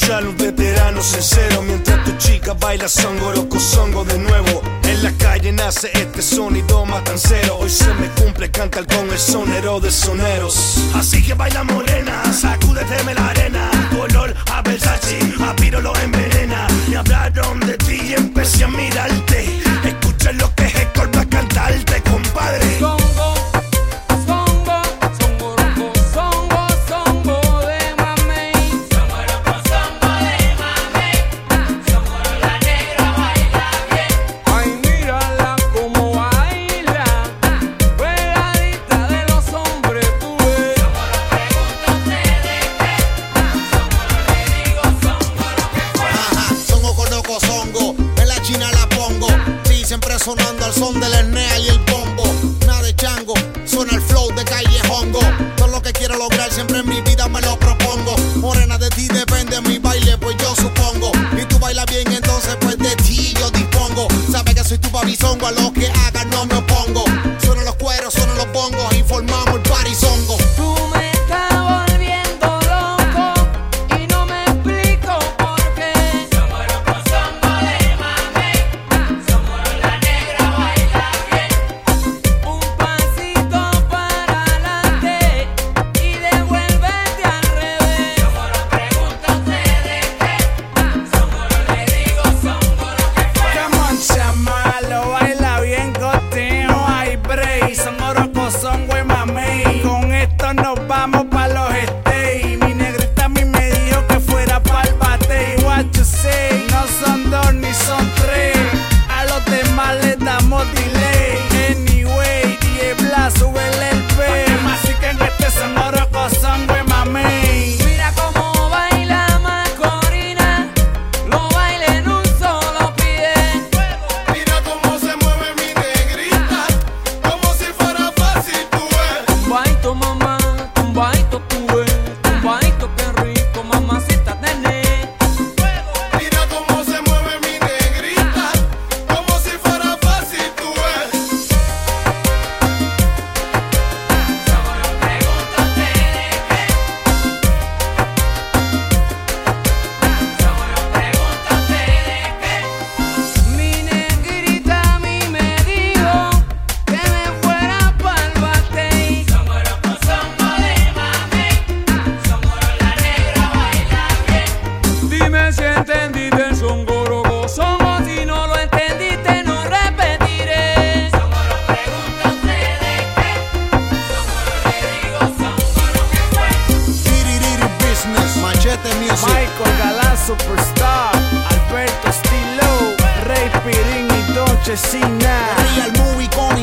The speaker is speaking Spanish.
escuchar un veterano sincero mientras tu chica baila songo, loco songo de nuevo. En la calle nace este sonido matancero. Hoy se me cumple cantar con el sonero de soneros. Así que baila morena, sacúdeteme la arena. Tu olor a Versace, a Piro lo envenena. Me hablaron de ti y empecé a mirarte. Escucha lo que es Héctor para cantarte, compadre. Songo, songo, songo, roco, songo, songo de mamey. Songo, roco, songo de mamey. Songo, la negra baila bien. Ay, mírala como baila, pegadita de los hombres, tú ves. Songo, pregunto de qué. Songo, le digo, songo, lo que fue. Ajá, songo con loco songo, en la China la pongo. Sí, siempre sonando al son del Ernea y el bombo. Nada de chango, suena el flow de callejongo. Todo lo que quiero lograr siempre en mi vida me lo propongo. Morena, de ti depende mi baile, pues yo supongo. Y tú bailas bien, entonces pues de ti yo dispongo. Sabes que soy tu babizongo, a lo que hagas no me opongo. Suenan los cueros, suenan los bongos y formamos el parizongo. Tú me estás volviendo loco y no me explico por qué. Somos locos, somos de mamey. Somos la negra baila bien. Un pasito para adelante y devuélvete al revés. Somos los preguntos de qué. Somos le digo, somos lo que fue. Come on, chamalo, baila bien contigo, hay break. Somos rocos, son güey, mamey. Con esto nos vamos pa' los stays. Mi negrita a mí me dijo que fuera pa'l bate. What you say? No son dos ni son tres. A los demás les damos delay. Anyway, DJ Blas, súbele el pay. Así que en este somos rocos, son güey, mamey. Mira cómo baila Macorina, lo baila en un solo pie. Mira cómo se mueve mi negrita, como si fuera fácil, tú ves. Tumbaito mamá, tumbaito tú ves, tumbaito qué rico, mamacita nene. Mira cómo se mueve mi negrita, como si fuera fácil, tú ves. Somos los preguntos de qué. Somos los preguntos de qué. Mi negrita a mí me dijo que me fuera pa'l batey. Somos locos, somos de mamey. Somos la negra baila bien. Dime si entendiste el songorogo, songo. Si no lo entendiste, no repetiré. Somos los preguntos de qué. Somos le digo, somos lo que fue. Tiririri Business, Machete Music. Michael Galán, Superstar, Alberto Stilo, Rey Pirín y Don Chesina. Real Movie con